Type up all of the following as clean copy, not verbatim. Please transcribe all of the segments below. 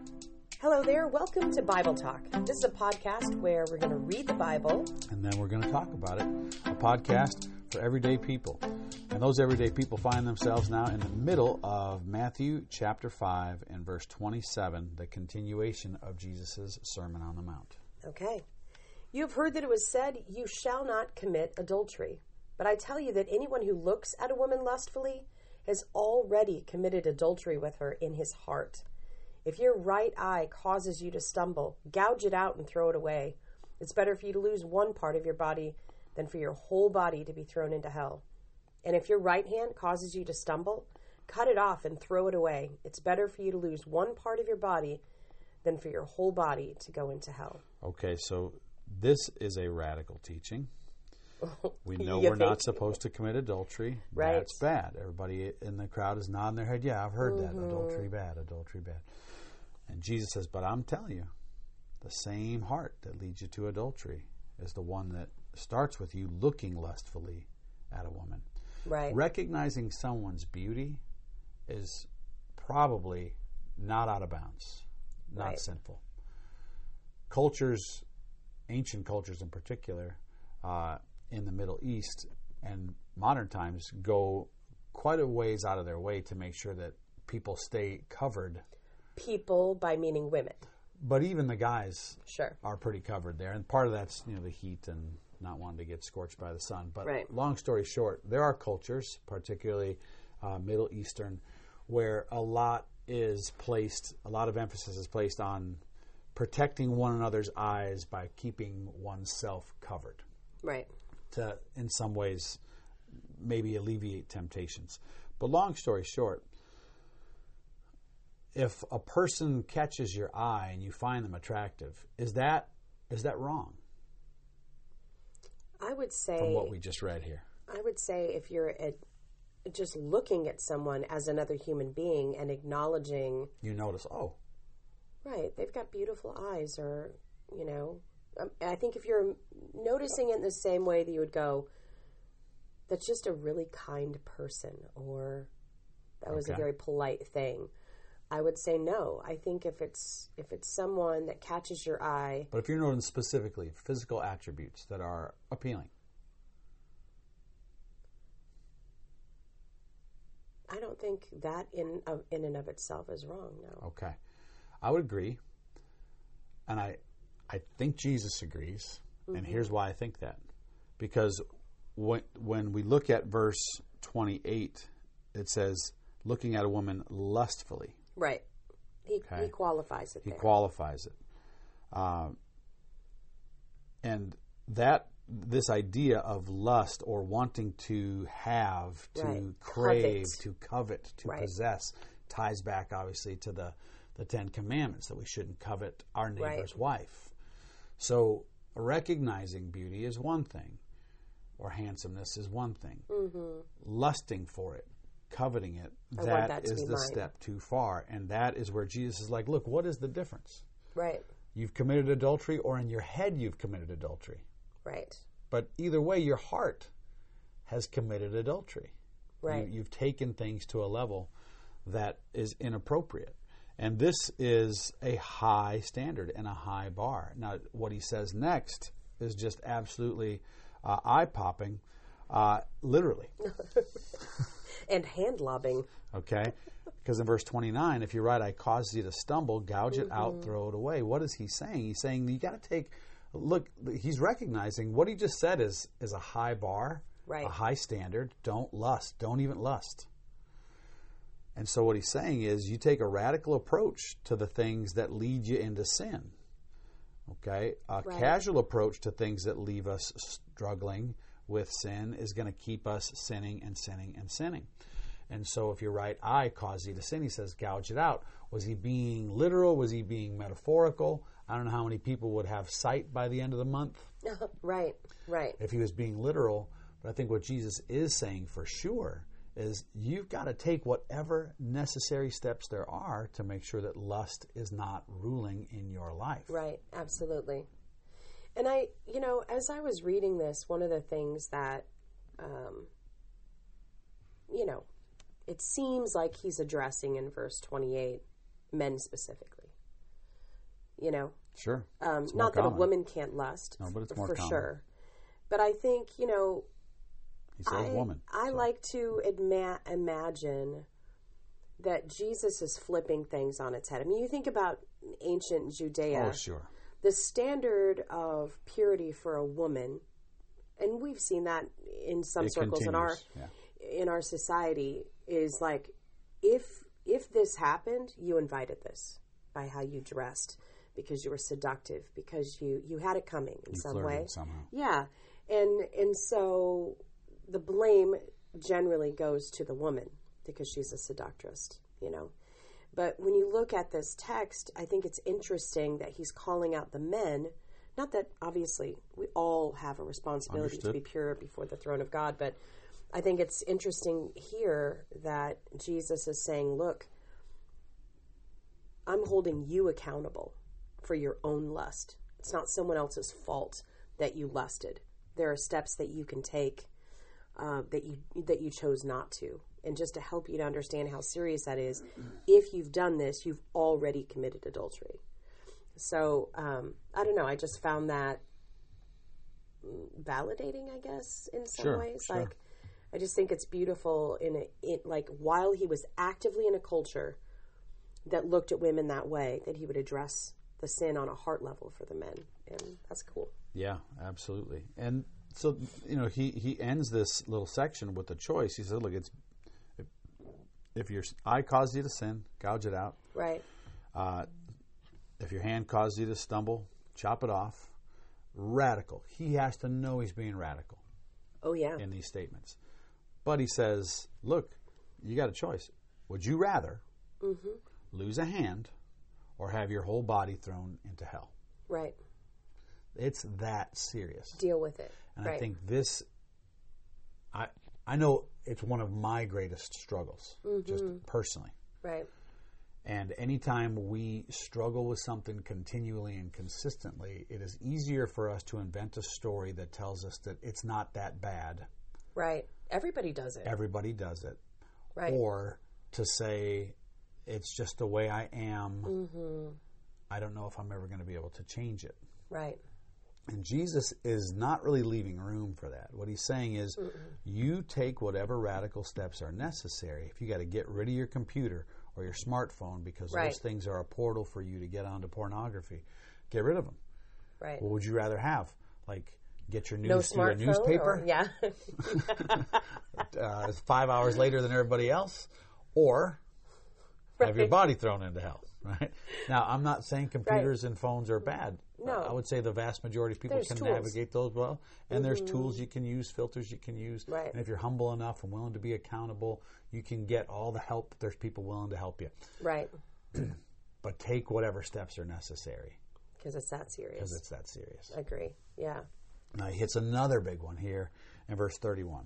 Hello there. Welcome to Bible Talk. This is a podcast where we're going to read the Bible. And then we're going to talk about it. A podcast for everyday people. And those everyday people find themselves now in the middle of Matthew chapter 5 and verse 27, the continuation of Jesus' Sermon on the Mount. Okay. You have heard that it was said, "You shall not commit adultery." But I tell you that anyone who looks at a woman lustfully has already committed adultery with her in his heart. If your right eye causes you to stumble, gouge it out and throw it away. It's better for you to lose one part of your body than for your whole body to be thrown into hell. And if your right hand causes you to stumble, cut it off and throw it away. It's better for you to lose one part of your body than for your whole body to go into hell. Okay, so this is a radical teaching. We know You we're think? not supposed to commit adultery. Right. That's bad. Everybody in the crowd is nodding their head. Yeah, I've heard that. Adultery bad, adultery bad. And Jesus says, but I'm telling you, the same heart that leads you to adultery is the one that starts with you looking lustfully at a woman. Right. Recognizing someone's beauty is probably not out of bounds, not Right. sinful. Cultures, ancient cultures in particular, in the Middle East and modern times go quite a ways out of their way to make sure that people stay covered. People by meaning women. But even the guys Sure. are pretty covered there. And part of that's, the heat and not wanting to get scorched by the sun. But Right. long story short, there are cultures, particularly Middle Eastern, where a lot of emphasis is placed on protecting one another's eyes by keeping oneself covered. Right. To, in some ways, maybe alleviate temptations. But long story short, if a person catches your eye and you find them attractive, is that wrong? I would say, From what we just read here. I would say if you're just looking at someone as another human being and acknowledging, You notice, right, they've got beautiful eyes, or, I think if you're noticing it in the same way that you would go, that's just a really kind person, or that was a Okay. very polite thing, I would say no. I think if it's someone that catches your eye, but if you're noticing specifically physical attributes that are appealing, I don't think that in and of itself is wrong, no. okay, I would agree, and I think Jesus agrees, and here's why I think that. Because when we look at verse 28, it says, looking at a woman lustfully. Right. He qualifies it He there. qualifies it. And this idea of lust or wanting to have, to Right. crave, Covet. to covet, to Right. possess, ties back obviously to the Ten Commandments, that we shouldn't covet our neighbor's wife. So recognizing beauty is one thing, or handsomeness is one thing. Mm-hmm. Lusting for it, coveting it, want that that to is be the mine. step too far. And that is where Jesus is like, look, what is the difference? Right. You've committed adultery, or in your head you've committed adultery. Right. But either way, your heart has committed adultery. Right. You've taken things to a level that is inappropriate. And this is a high standard and a high bar. Now, what he says next is just absolutely eye-popping, literally. And hand lobbing. Okay? Because in verse 29, if your right eye causes you to stumble, gouge it out, throw it away. What is he saying? He's saying you got to take, look, he's recognizing what he just said is a high bar, Right. a high standard. Don't lust. Don't even lust. And so what he's saying is you take a radical approach to the things that lead you into sin. Okay? A Right. casual approach to things that leave us struggling with sin is going to keep us sinning and sinning and sinning. And so if your right eye causes you to sin, he says, gouge it out. Was he being literal? Was he being metaphorical? I don't know how many people would have sight by the end of the month Right. Right. if he was being literal. But I think what Jesus is saying for sure is you've got to take whatever necessary steps there are to make sure that lust is not ruling in your life. Right. Absolutely. And as I was reading this, one of the things that, it seems like he's addressing in verse 28, men specifically. you know. Sure. It's more Not that a common. woman can't lust, No, but it's more for common. sure. But I think, you know, He says woman. I like to imagine that Jesus is flipping things on its head. I mean, you think about ancient Judea. Oh, sure. The standard of purity for a woman, and we've seen that in some It circles continues. in our society, is like, if this happened, you invited this by how you dressed, because you were seductive, because you had it coming in some way. Somehow. Yeah. And so the blame generally goes to the woman because she's a seductress, you know. But when you look at this text, I think it's interesting that he's calling out the men. Not that, obviously, we all have a responsibility to be pure before the throne of God, but I think it's interesting here that Jesus is saying, look, I'm holding you accountable for your own lust. It's not someone else's fault that you lusted. There are steps that you can take that you chose not to. And just to help you to understand how serious that is, if you've done this, you've already committed adultery. So, I don't know. I just found that validating, I guess, in some ways. Sure. Like, I just think it's beautiful like, while he was actively in a culture that looked at women that way, that he would address the sin on a heart level for the men. And that's cool. Yeah, absolutely. And so, you know, he ends this little section with a choice. He said, look, it's if your eye caused you to sin, gouge it out. Right. If your hand caused you to stumble, chop it off. Radical. He has to know he's being radical. Oh, yeah. In these statements. But he says, look, you got a choice. Would you rather lose a hand or have your whole body thrown into hell? Right. It's that serious. Deal with it. And right. I think this, I know it's one of my greatest struggles, just personally. Right. And anytime we struggle with something continually and consistently, it is easier for us to invent a story that tells us that it's not that bad. Right. Everybody does it. Everybody does it. Right. Or to say, it's just the way I am. I don't know if I'm ever going to be able to change it. Right. And Jesus is not really leaving room for that. What he's saying is, you take whatever radical steps are necessary. If you got to get rid of your computer or your smartphone because those things are a portal for you to get onto pornogaphy, get rid of them. Right. What would you rather have? Like, get your No news through a smartphone? newspaper? Yeah. 5 hours later than everybody else? Or have your body thrown into hell? Right. Now, I'm not saying computers and phones are bad. No. I would say the vast majority of people can navigate those well. And there's tools you can use, filters you can use. Right. And if you're humble enough and willing to be accountable, you can get all the help. There's people willing to help you. Right. But take whatever steps are necessary. Because it's that serious. Because it's that serious. Agree. Yeah. Now, he hits another big one here in verse 31.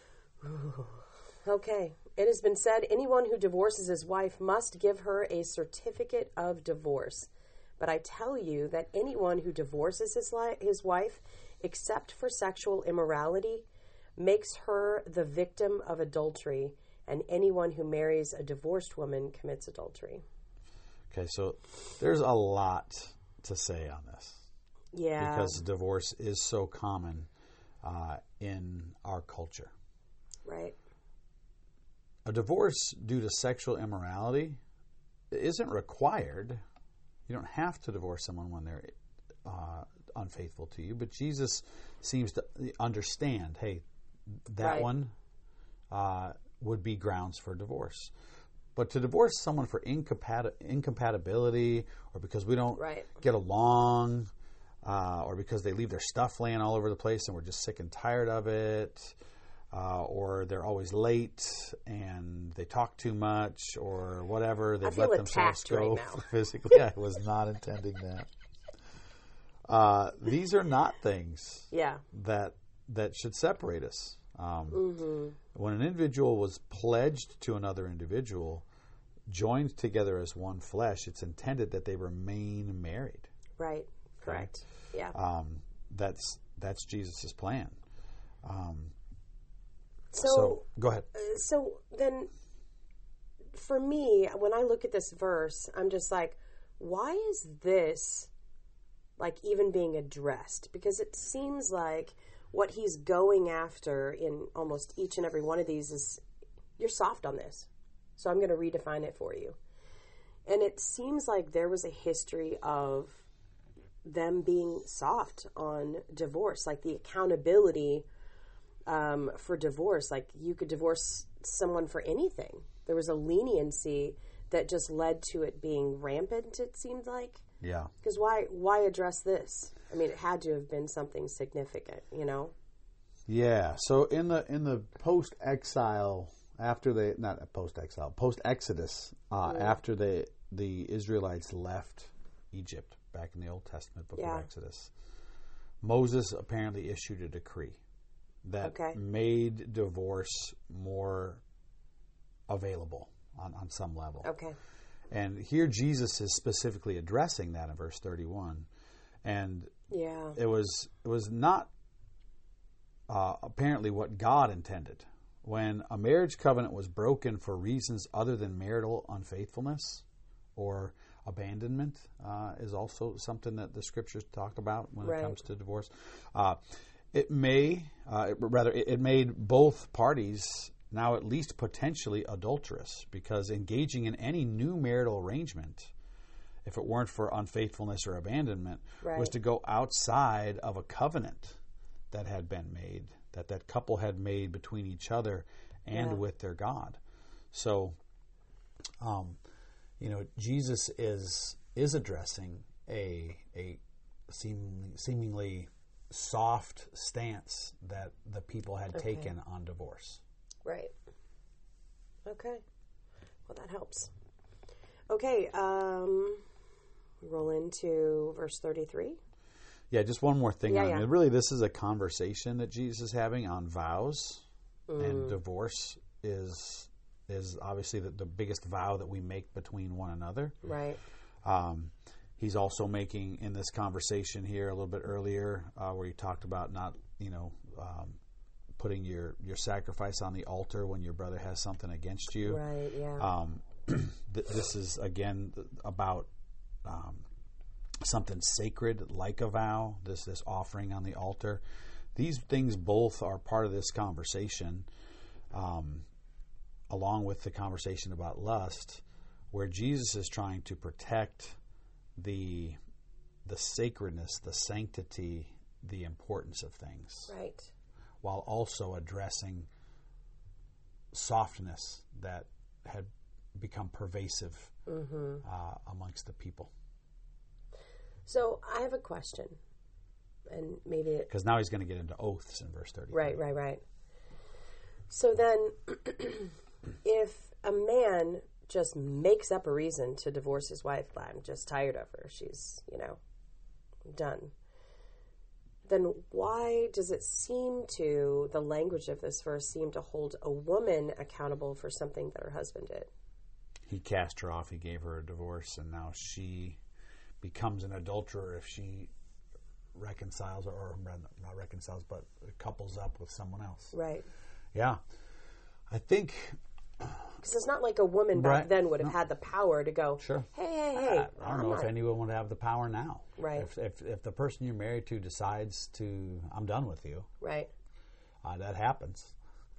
Okay. It has been said, anyone who divorces his wife must give her a certificate of divorce. But I tell you that anyone who divorces his wife, except for sexual immorality, makes her the victim of adultery, and anyone who marries a divorced woman commits adultery. Okay, so there's a lot to say on this. Yeah. Because divorce is so common in our culture. Right. A divorce due to sexual immorality isn't required. You don't have to divorce someone when they're unfaithful to you, but Jesus seems to understand, hey, that one would be grounds for divorce. But to divorce someone for incompatibility or because we don't get along or because they leave their stuff laying all over the place and we're just sick and tired of it, or they're always late and they talk too much or whatever, they've let themselves go physically. I was not intending that. These are not things that should separate us. When an individual was pledged to another individual, joined together as one flesh, it's intended that they remain married. Right. Correct. Yeah. That's Jesus' plan. So go ahead. So then, for me, when I look at this verse, I'm just like, why is this like even being addressed? Because it seems like what he's going after in almost each and every one of these is, you're soft on this. So I'm going to redefine it for you. And it seems like there was a history of them being soft on divorce, like the accountability for divorce. Like you could divorce someone for anything. There was a leniency that just led to it being rampant, it seemed like. Yeah. Because why address this? I mean, it had to have been something significant, you know? Yeah. So in the post-exile, post-Exodus, after the Israelites left Egypt back in the Old Testament book of Exodus, Moses apparently issued a decree that made divorce more available on some level. Okay. And here Jesus is specifically addressing that in verse 31. And it was not apparently what God intended. When a marriage covenant was broken for reasons other than marital unfaithfulness or abandonment, is also something that the scriptures talk about when it comes to divorce. It made both parties now at least potentially adulterous, because engaging in any new marital arrangement, if it weren't for unfaithfulness or abandonment, was to go outside of a covenant that had been made, that couple had made between each other and with their God. So, Jesus is addressing a seemingly soft stance that the people had taken on divorce. Right. Okay. Well, that helps. Okay. Roll into verse 33. Yeah, just one more thing. Really, this is a conversation that Jesus is having on vows, and divorce is obviously the biggest vow that we make between one another. Right. He's also making in this conversation here a little bit earlier where he talked about not, putting your sacrifice on the altar when your brother has something against you. Right, yeah. This is, again, about something sacred like a vow, this offering on the altar. These things both are part of this conversation, along with the conversation about lust, where Jesus is trying to protect the sacredness, the sanctity, the importance of things. Right. While also addressing softness that had become pervasive amongst the people. So I have a question, and maybe because now he's going to get into oaths in verse 30. Right. So then, if a man just makes up a reason to divorce his wife, I'm just tired of her, she's, done, then why does it seem to, the language of this verse, seem to hold a woman accountable for something that her husband did? He cast her off, he gave her a divorce, and now she becomes an adulterer if she reconciles, or not reconciles, but couples up with someone else. Right. Yeah. I think... Because it's not like a woman back then would have had the power to go, sure. Hey. I don't know if anyone would have the power now. Right. If the person you're married to decides to, I'm done with you. Right. That happens.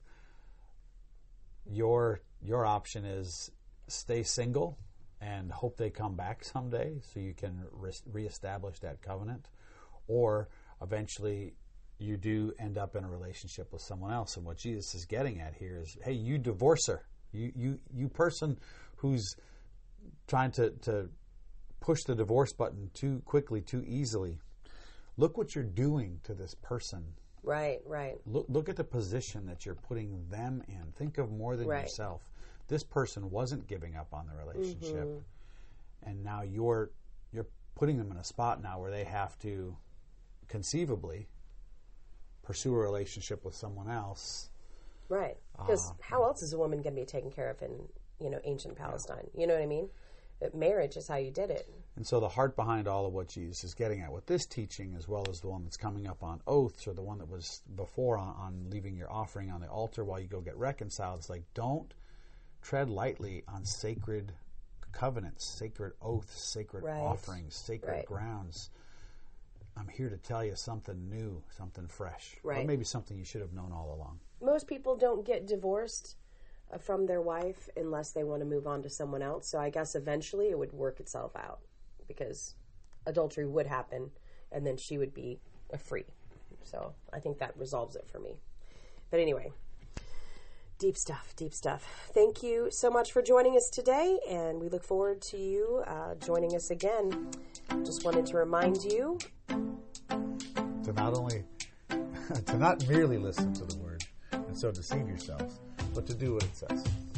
Your option is stay single and hope they come back someday so you can reestablish that covenant, or eventually you do end up in a relationship with someone else. And what Jesus is getting at here is, hey, you divorcer, you person who's trying to push the divorce button too quickly, too easily, look what you're doing to this person. Right. Look at the position that you're putting them in. Think of more than yourself. This person wasn't giving up on the relationship, and now you're putting them in a spot now where they have to conceivably pursue a relationship with someone else. Right. Because how else is a woman going to be taken care of in, ancient Palestine? You know what I mean? Marriage is how you did it. And so the heart behind all of what Jesus is getting at with this teaching, as well as the one that's coming up on oaths, or the one that was before on leaving your offering on the altar while you go get reconciled, is like, don't tread lightly on sacred covenants, sacred oaths, sacred offerings, sacred grounds. I'm here to tell you something new, something fresh, or maybe something you should have known all along. Most people don't get divorced from their wife unless they want to move on to someone else. So I guess eventually it would work itself out because adultery would happen and then she would be free. So I think that resolves it for me. But anyway, deep stuff, deep stuff. Thank you so much for joining us today, and we look forward to you joining us again. Just wanted to remind you to not merely listen to the word and so deceive yourselves, but to do what it says.